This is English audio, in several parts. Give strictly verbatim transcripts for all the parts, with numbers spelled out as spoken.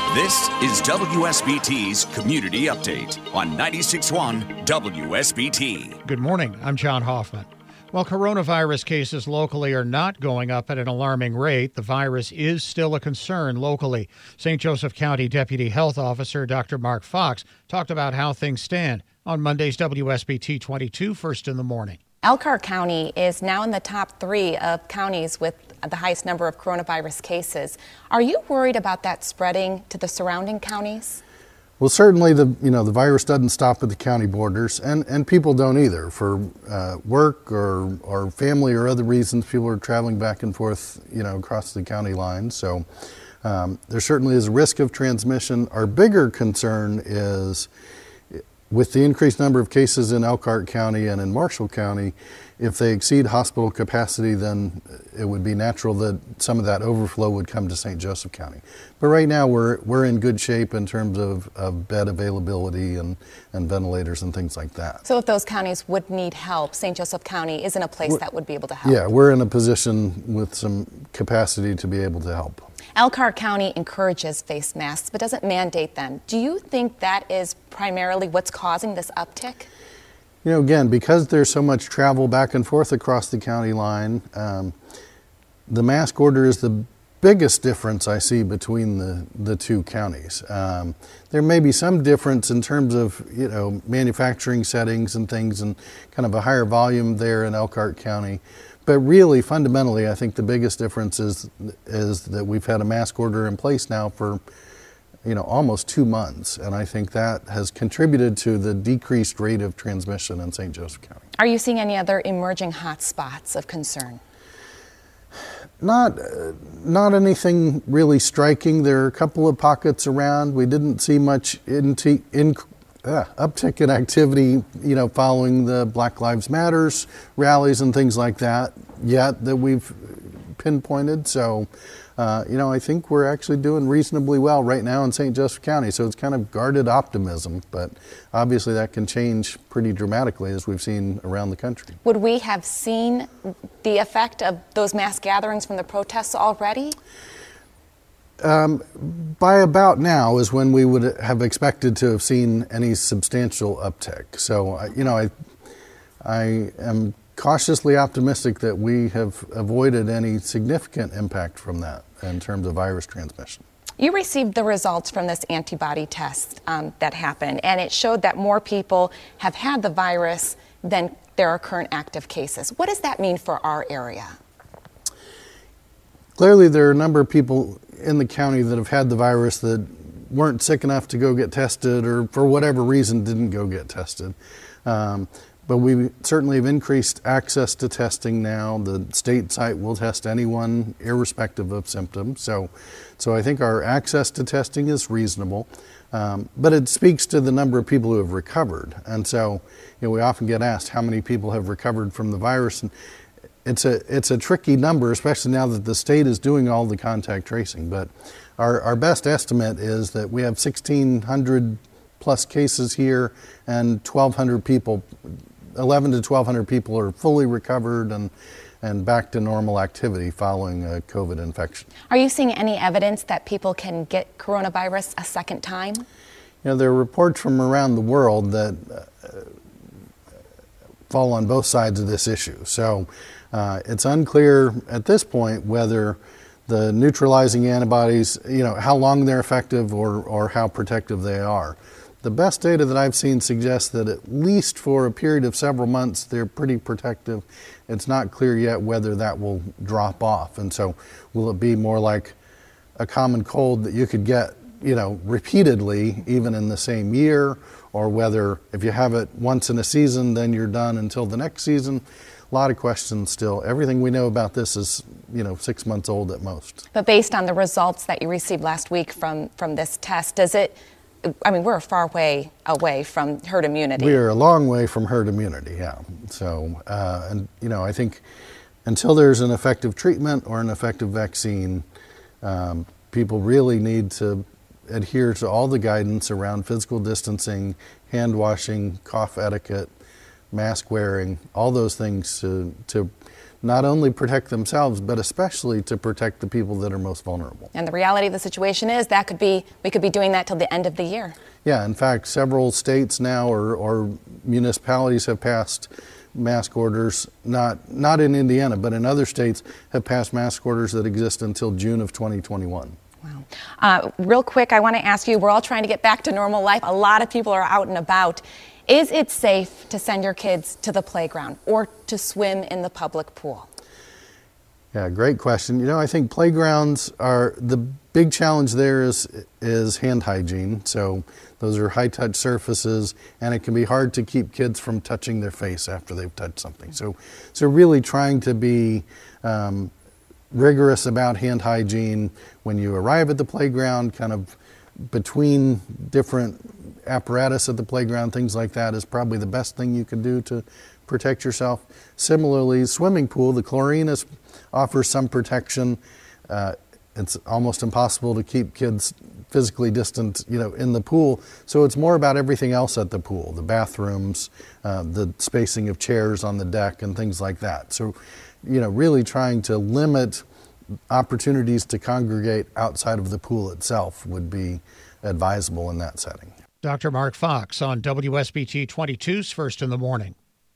This is W S B T's Community Update on ninety-six point one W S B T. Good morning. I'm John Hoffman. While coronavirus cases locally are not going up at an alarming rate, the virus is still a concern locally. Saint Joseph County Deputy Health Officer Doctor Mark Fox talked about how things stand on Monday's W S B T twenty-two First in the Morning. Elkhart County is now in the top three of counties with the highest number of coronavirus cases. Are you worried about that spreading to the surrounding counties? Well, certainly the you know the virus doesn't stop at the county borders, and, and people don't either. For uh, work or or family or other reasons, people are traveling back and forth you know across the county lines. So um, there certainly is a risk of transmission. Our bigger concern is with the increased number of cases in Elkhart County and in Marshall County. If they exceed hospital capacity, then it would be natural that some of that overflow would come to Saint Joseph County. But right now we're we're in good shape in terms of, of bed availability and, and ventilators and things like that. So if those counties would need help, Saint Joseph County is in a place we're, that would be able to help? Yeah, we're in a position with some capacity to be able to help. Elkhart County encourages face masks but doesn't mandate them. Do you think that is primarily what's causing this uptick? You know, again, because there's so much travel back and forth across the county line, um, the mask order is the biggest difference I see between the, the two counties. Um, there may be some difference in terms of, you know, manufacturing settings and things and kind of a higher volume there in Elkhart County. But really, fundamentally, I think the biggest difference is, is that we've had a mask order in place now for you know, almost two months. And I think that has contributed to the decreased rate of transmission in Saint Joseph County. Are you seeing any other emerging hot spots of concern? Not, uh, not anything really striking. There are a couple of pockets around. We didn't see much in, in, uh, uptick in activity, you know, following the Black Lives Matters rallies and things like that yet that we've pinpointed. So, Uh, you know, I think we're actually doing reasonably well right now in Saint Joseph County. So it's kind of guarded optimism, but obviously that can change pretty dramatically as we've seen around the country. Would we have seen the effect of those mass gatherings from the protests already? Um, by about now is when we would have expected to have seen any substantial uptick. So, uh, you know, I, I am cautiously optimistic that we have avoided any significant impact from that in terms of virus transmission. You received the results from this antibody test um, that happened, and it showed that more people have had the virus than there are current active cases. What does that mean for our area? Clearly, there are a number of people in the county that have had the virus that weren't sick enough to go get tested or for whatever reason didn't go get tested. Um, But we certainly have increased access to testing now. The state site will test anyone irrespective of symptoms. So, so I think our access to testing is reasonable. Um, but it speaks to the number of people who have recovered. And so, you know, we often get asked how many people have recovered from the virus. And it's a it's a tricky number, especially now that the state is doing all the contact tracing. But our, our best estimate is that we have sixteen hundred plus cases here and twelve hundred people. eleven to twelve hundred people are fully recovered and, and back to normal activity following a COVID infection. Are you seeing any evidence that people can get coronavirus a second time? You know, there are reports from around the world that uh, fall on both sides of this issue. So uh, it's unclear at this point whether the neutralizing antibodies, you know, how long they're effective or, or how protective they are. The best data that I've seen suggests that at least for a period of several months, they're pretty protective. It's not clear yet whether that will drop off. And so will it be more like a common cold that you could get, you know, repeatedly, even in the same year, or whether if you have it once in a season, then you're done until the next season. A lot of questions still. Everything we know about this is, you know, six months old at most. But based on the results that you received last week from, from this test, does it I mean, we're a far way away from herd immunity. We are a long way from herd immunity, yeah. So, uh, and you know, I think until there's an effective treatment or an effective vaccine, um, people really need to adhere to all the guidance around physical distancing, hand washing, cough etiquette, mask wearing, all those things to to not only protect themselves, but especially to protect the people that are most vulnerable. And the reality of the situation is that could be, we could be doing that till the end of the year. Yeah, in fact, several states now or, or municipalities have passed mask orders, not, not in Indiana, but in other states have passed mask orders that exist until June of twenty twenty-one. Wow. Uh, real quick, I want to ask you, we're all trying to get back to normal life. A lot of people are out and about. Is it safe to send your kids to the playground or to swim in the public pool? Yeah, great question. You know, I think playgrounds are, the big challenge there is is hand hygiene. So those are high-touch surfaces, and it can be hard to keep kids from touching their face after they've touched something. So, so really trying to be um, rigorous about hand hygiene when you arrive at the playground, kind of between different apparatus at the playground, things like that is probably the best thing you can do to protect yourself. Similarly, swimming pool, the chlorine is, offers some protection. Uh, it's almost impossible to keep kids physically distant, you know, in the pool. So it's more about everything else at the pool, the bathrooms, uh, the spacing of chairs on the deck and things like that. So, you know, really trying to limit opportunities to congregate outside of the pool itself would be advisable in that setting. Doctor Mark Fox on W S B T twenty-two's First in the Morning.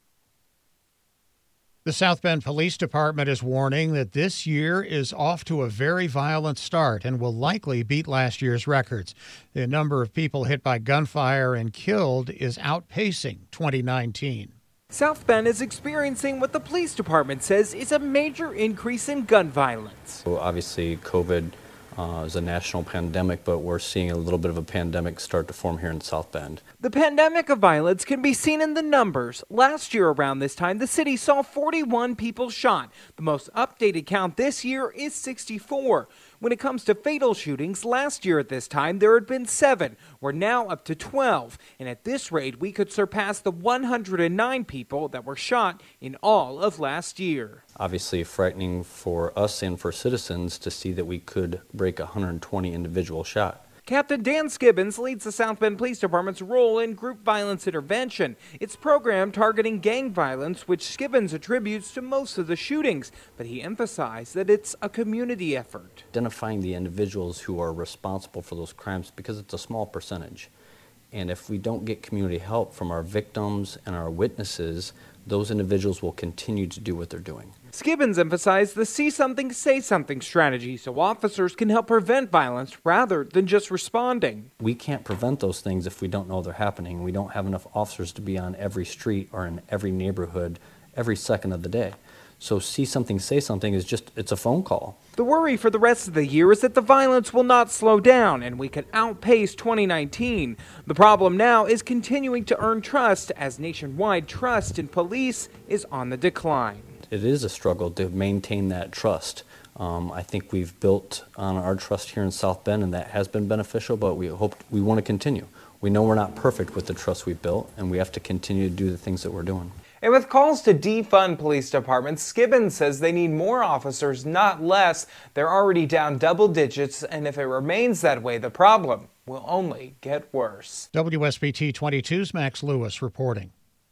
The South Bend Police Department is warning that this year is off to a very violent start and will likely beat last year's records. The number of people hit by gunfire and killed is outpacing twenty nineteen. South Bend is experiencing what the police department says is a major increase in gun violence. So obviously, COVID uh, is a national pandemic, but we're seeing a little bit of a pandemic start to form here in South Bend. The pandemic of violence can be seen in the numbers. Last year around this time, the city saw forty-one people shot. The most updated count this year is sixty-four. When it comes to fatal shootings, last year at this time there had been seven. We're now up to twelve. And at this rate, we could surpass the one hundred nine people that were shot in all of last year. Obviously frightening for us and for citizens to see that we could break one hundred twenty individuals shot. Captain Dan Skibbins leads the South Bend Police Department's role in group violence intervention. It's a program targeting gang violence, which Skibbins attributes to most of the shootings, but he emphasized that it's a community effort. Identifying the individuals who are responsible for those crimes, because it's a small percentage. And if we don't get community help from our victims and our witnesses, those individuals will continue to do what they're doing. Skibbins emphasized the see something, say something strategy so officers can help prevent violence rather than just responding. We can't prevent those things if we don't know they're happening. We don't have enough officers to be on every street or in every neighborhood every second of the day. So see something, say something is just, it's a phone call. The worry for the rest of the year is that the violence will not slow down and we can outpace twenty nineteen. The problem now is continuing to earn trust as nationwide trust in police is on the decline. It is a struggle to maintain that trust. Um, I think we've built on our trust here in South Bend, and that has been beneficial, but we hope we want to continue. We know we're not perfect with the trust we've built, and we have to continue to do the things that we're doing. And with calls to defund police departments, Skibbins says they need more officers, not less. They're already down double digits, and if it remains that way, the problem will only get worse. W S B T twenty-two's Max Lewis reporting.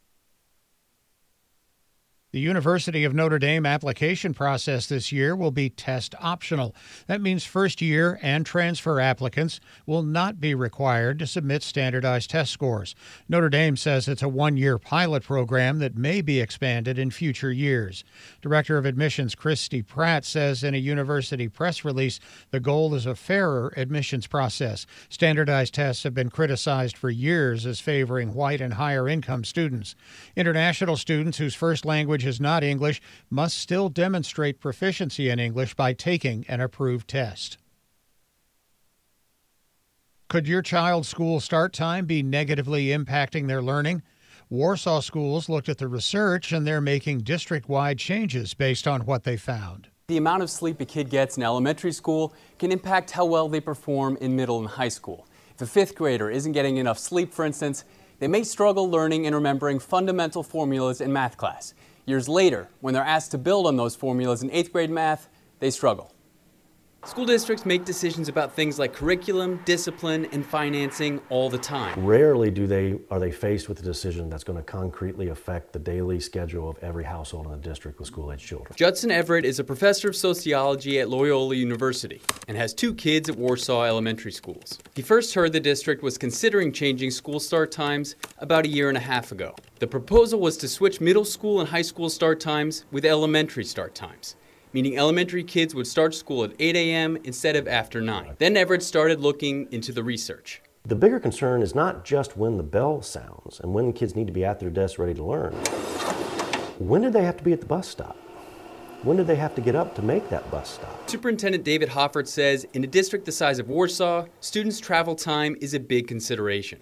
The University of Notre Dame application process this year will be test optional. That means first-year and transfer applicants will not be required to submit standardized test scores. Notre Dame says it's a one-year pilot program that may be expanded in future years. Director of Admissions Christy Pratt says in a university press release the goal is a fairer admissions process. Standardized tests have been criticized for years as favoring white and higher-income students. International students whose first language is not English must still demonstrate proficiency in English by taking an approved test. Could your child's school start time be negatively impacting their learning? Warsaw schools looked at the research and they're making district-wide changes based on what they found. The amount of sleep a kid gets in elementary school can impact how well they perform in middle and high school. If a fifth grader isn't getting enough sleep, for instance, they may struggle learning and remembering fundamental formulas in math class. Years later, when they're asked to build on those formulas in eighth grade math, they struggle. School districts make decisions about things like curriculum, discipline, and financing all the time. Rarely do they are they faced with a decision that's going to concretely affect the daily schedule of every household in the district with school-age children. Judson Everett is a professor of sociology at Loyola University and has two kids at Warsaw Elementary Schools. He first heard the district was considering changing school start times about a year and a half ago. The proposal was to switch middle school and high school start times with elementary start times, meaning elementary kids would start school at eight a.m. instead of after nine. Then Everett started looking into the research. The bigger concern is not just when the bell sounds and when kids need to be at their desks ready to learn. When did they have to be at the bus stop? When did they have to get up to make that bus stop? Superintendent David Hoffert says in a district the size of Warsaw, students' travel time is a big consideration.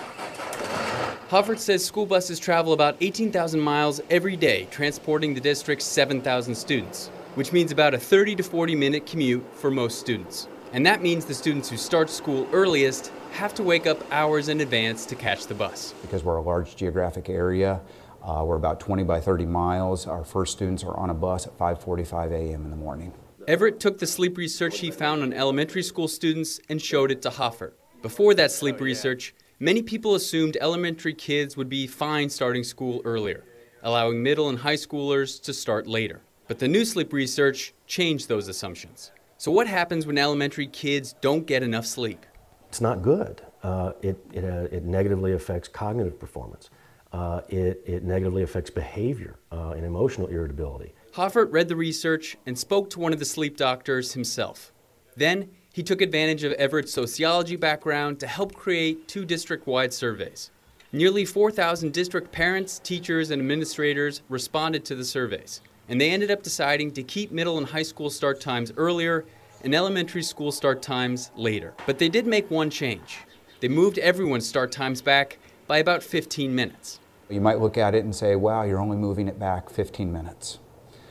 Hoffert says school buses travel about eighteen thousand miles every day, transporting the district's seven thousand students, which means about a thirty to forty minute commute for most students. And that means the students who start school earliest have to wake up hours in advance to catch the bus. Because we're a large geographic area, uh, we're about twenty by thirty miles. Our first students are on a bus at five forty-five a.m. in the morning. Everett took the sleep research he found on elementary school students and showed it to Hoffert. Before that sleep research, many people assumed elementary kids would be fine starting school earlier, allowing middle and high schoolers to start later. But the new sleep research changed those assumptions. So what happens when elementary kids don't get enough sleep? It's not good. Uh, it, it, uh, it negatively affects cognitive performance. Uh, it, it negatively affects behavior uh, and emotional irritability. Hoffert read the research and spoke to one of the sleep doctors himself. Then he took advantage of Everett's sociology background to help create two district-wide surveys. Nearly four thousand district parents, teachers, and administrators responded to the surveys, and they ended up deciding to keep middle and high school start times earlier and elementary school start times later. But they did make one change. They moved everyone's start times back by about fifteen minutes. You might look at it and say, wow, you're only moving it back fifteen minutes.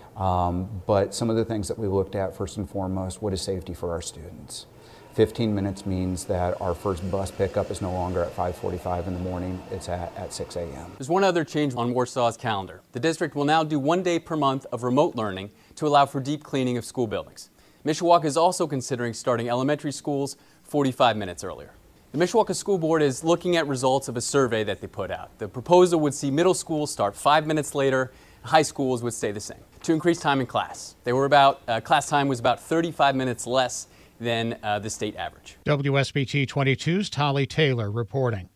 Um, but some of the things that we looked at, first and foremost, what is safety for our students? fifteen minutes means that our first bus pickup is no longer at five forty-five in the morning, it's at, at six a.m. There's one other change on Warsaw's calendar. The district will now do one day per month of remote learning to allow for deep cleaning of school buildings. Mishawaka is also considering starting elementary schools forty-five minutes earlier. The Mishawaka School Board is looking at results of a survey that they put out. The proposal would see middle schools start five minutes later, high schools would stay the same, to increase time in class. They were about, uh, class time was about thirty-five minutes less than uh, the state average. W S B T twenty-two's Tolly Taylor reporting.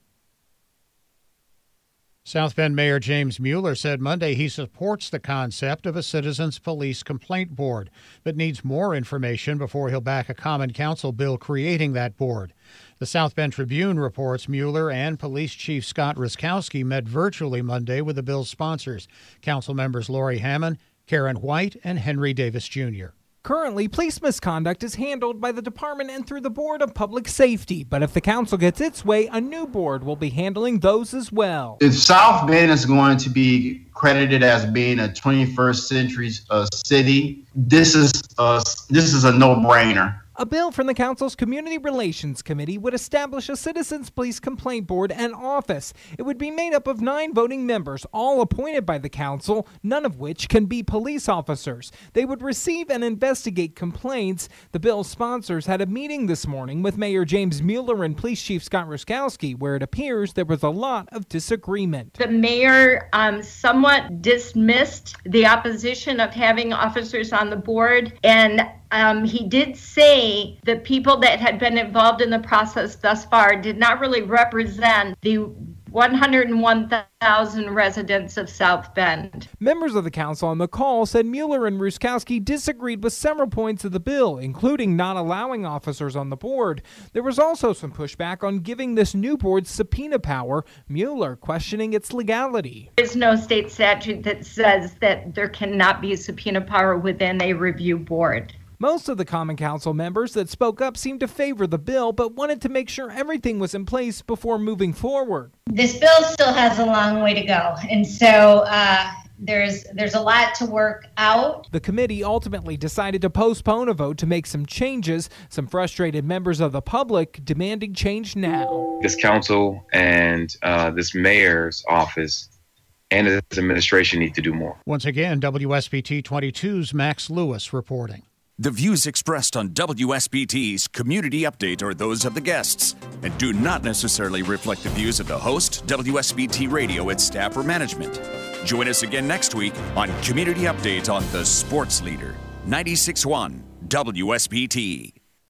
South Bend Mayor James Mueller said Monday he supports the concept of a Citizens Police Complaint Board, but needs more information before he'll back a Common Council bill creating that board. The South Bend Tribune reports Mueller and Police Chief Scott Ruskowski met virtually Monday with the bill's sponsors, Council members Lori Hammond, Karen White, and Henry Davis Junior Currently, police misconduct is handled by the department and through the Board of Public Safety, but if the council gets its way, a new board will be handling those as well. If South Bend is going to be credited as being a twenty-first century uh, city, this is uh, this is a no-brainer. A bill from the council's Community Relations Committee would establish a Citizens Police Complaint Board and office. It would be made up of nine voting members, all appointed by the council, none of which can be police officers. They would receive and investigate complaints. The bill's sponsors had a meeting this morning with Mayor James Mueller and Police Chief Scott Ruskowski, where it appears there was a lot of disagreement. The mayor um, somewhat dismissed the opposition of having officers on the board, and Um, he did say the people that had been involved in the process thus far did not really represent the one hundred one thousand residents of South Bend. Members of the council on the call said Mueller and Ruskowski disagreed with several points of the bill, including not allowing officers on the board. There was also some pushback on giving this new board subpoena power, Mueller questioning its legality. There is no state statute that says that there cannot be subpoena power within a review board. Most of the Common Council members that spoke up seemed to favor the bill, but wanted to make sure everything was in place before moving forward. This bill still has a long way to go, and so uh, there's there's a lot to work out. The committee ultimately decided to postpone a vote to make some changes, some frustrated members of the public demanding change now. This council and uh, this mayor's office and its administration need to do more. Once again, W S B T twenty-two's Max Lewis reporting. The views expressed on W S B T's Community Update are those of the guests and do not necessarily reflect the views of the host, W S B T Radio, its staff, or management. Join us again next week on Community Update on the Sports Leader, ninety-six point one W S B T.